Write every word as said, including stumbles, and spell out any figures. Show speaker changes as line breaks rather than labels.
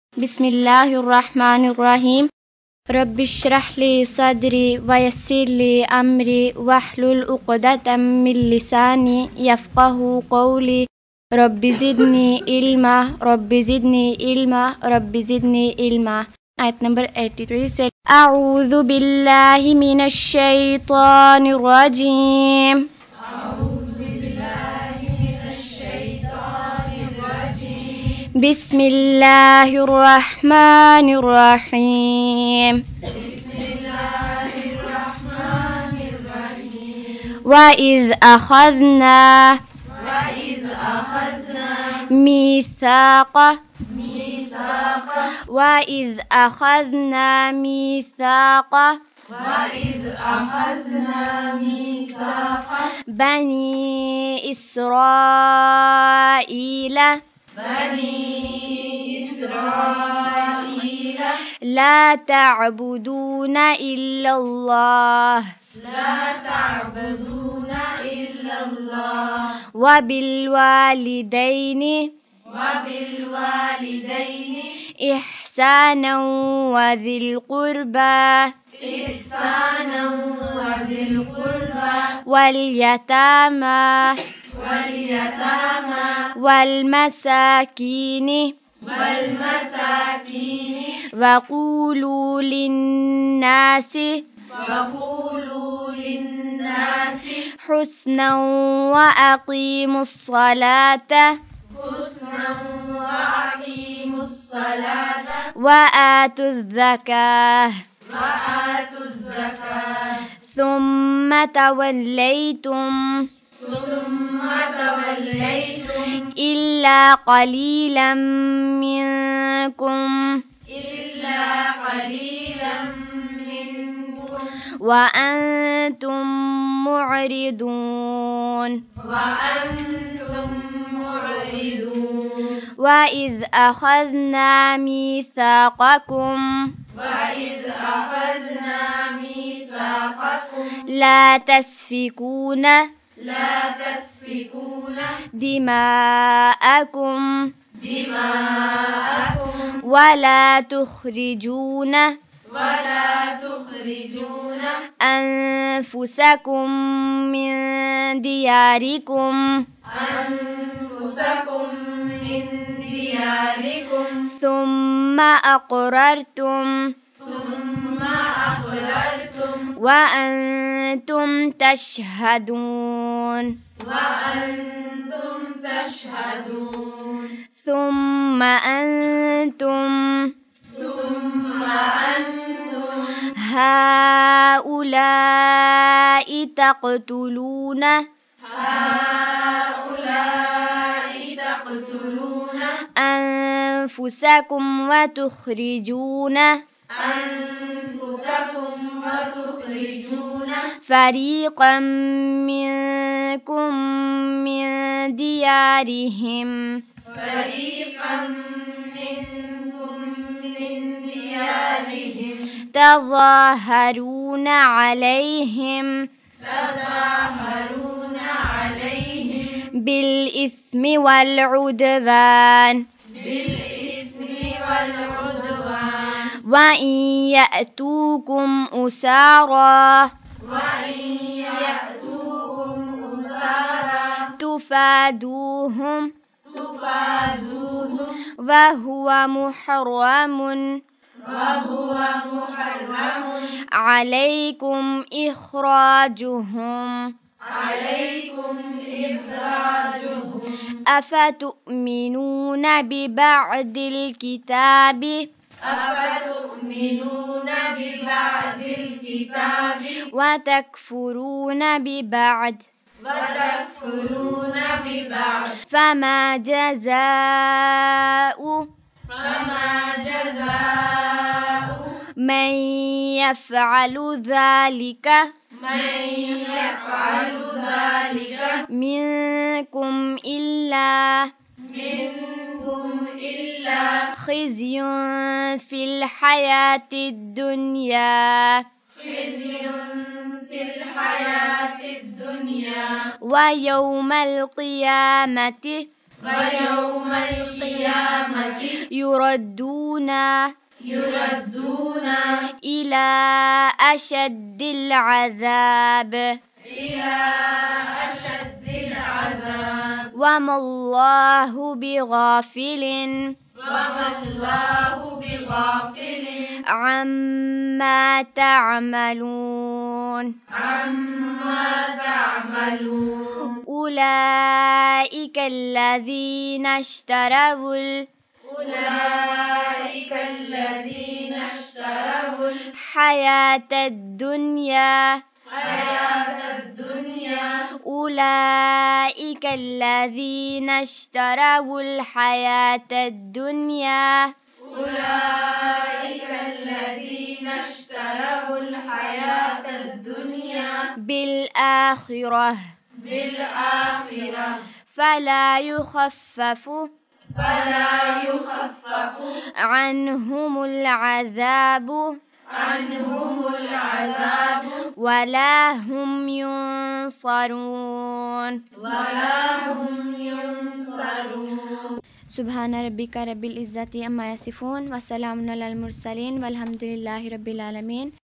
बिस्मिल्लाहिर्रहमानिर्रहीम। रब्बिश्रह ली सदरी वयस्सिर ली अमरी वहलुल उक़दतम मिन लिसानी यफ़क़हू क़ौली। Rabbi ज़िदनी इल्मा rabbi ज़िदनी इल्मा rabbi ज़िदनी इल्मा। आयत नंबर तिरासी से अऊज़ु बिल्लाहि मिनश शैतानिर रजीम। बिस्मिल्लाहिर्रहमानिर्रहीम। वइज़ अख़ज़ना मीसाक़ वइज़ अख़ज़ना मीसाक़ बनी इस्राईल ला तअबुदून इल्लल्लाह वबिलवालिदैनि इहसाना वज़िल क़ुर्बा वल्यतामा वल्मसाकीनि वक़ूलू लिन्नासि हुस्ना वअक़ीमुस्सलात वआतुज़्ज़काह सुम्म तवल्लैतुम इल्ला क़लीलन मिनकुम वअन्तुम मुअरिदून। वइज़ अख़ज़ना मीसाक़कुम ला तस्फ़िकून दिमाअकुम वला तुख़रिजून अनफुसकुम मिन दियारिकुम सुम्म अक़ररतुम वअन्तुम तशहदून। सुम्म अंतुम हाउलाइ तक़तुलून अनफुसकुम वतुख़रिजून फ़रीक़म मिनकुम मिन दियारिहिम तज़ाहरून अलैहिम बिलइस्मि वल्उद्वान वइन यअतूकुम उसारा तुफ़ादूहुम वहुवा मुहर्रमुन अलैकुम इख़राजुहुम अफ़तुमिनून बिबअदिल किताबि वतकफ़ुरून बिबअद फमा जज़ाउ मन यफ़अलु ज़ालिक मिनकुम इल्ला ख़िज़्युन फ़िल हयातिद दुनिया व यौमल क़ियामति
ويوم القيامة
يردون
يردون
إلى أشد العذاب
إلى أشد العذاب
وما الله بغافل
وما الله بغافل
عما تعملون
عما تعملون
أولئك الذين اشتروا ال-
أولئك الذين اشتروا
الحياة الدنيا
الحياة الدنيا
أولئك الذين اشتروا الحياة الدنيا
أولئك الذين اشتروا الحياة الدنيا
بالآخرة
بالآخرة
فلا يخفف
فلا يخفف
عنهم العذاب
عنهم العذاب
ولا هم ينصرون
ولا هم ينصرون.
سبحان ربك رب العزة عما يصفون وسلام على المرسلين والحمد لله رب العالمين.